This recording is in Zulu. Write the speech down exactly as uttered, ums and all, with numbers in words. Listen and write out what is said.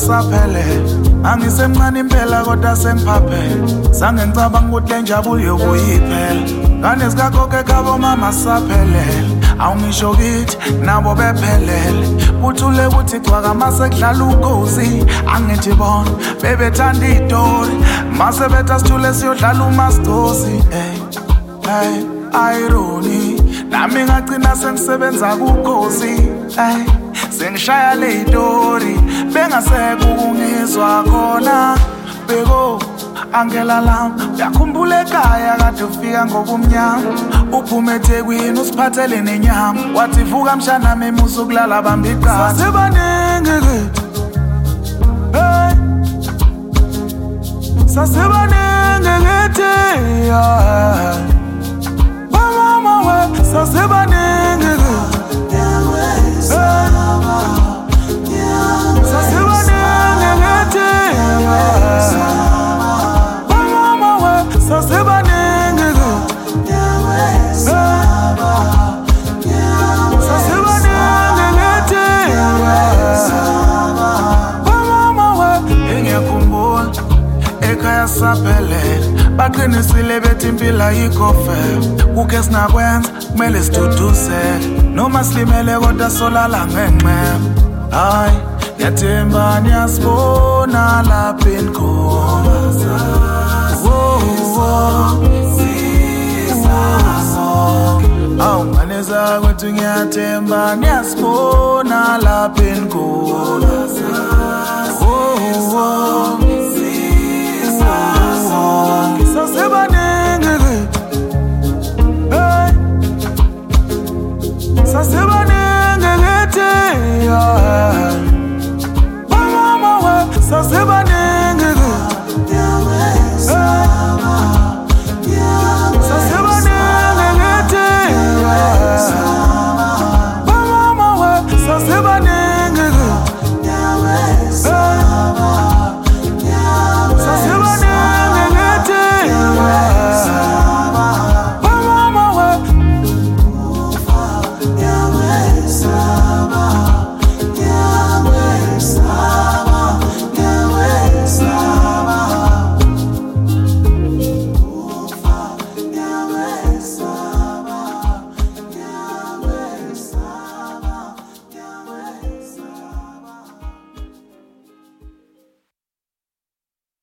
saphele angisemncane impela kodwa sengiphaphele sange ngicabanga ukuthi lenjabulo yokuyiphela ngane zikagogo ekhabo mama saphelele awungisho kithi nabo bephelele buthule ukuthi cwaka mase kudlala ugozi angithi bona bebethanda itori mase betha sithule siyodlala umastosi hey hey irony nami ngagcina sengisebenza kugozi hey sengishaya le itori bengaseke ukungizwa khona beko angela lam yakhumbula ekhaya kade ufika ngobumnyama uphume eThekwini usiphathele nenyama wathi vuka mshana memusa ukulala bamba iqatha sasebaningi kithi hey sasebaningi kithi mama we sasebaningi kithi saphelele baqinisile bethi impila yikofe kuke sinakwenza kumele siduduzele noma silimele kodwa solala ngenxeba hayi yathemba niyasibona lapha enkhona awu ngane zakwethu ngiyathemba niyasibona lapha enkhona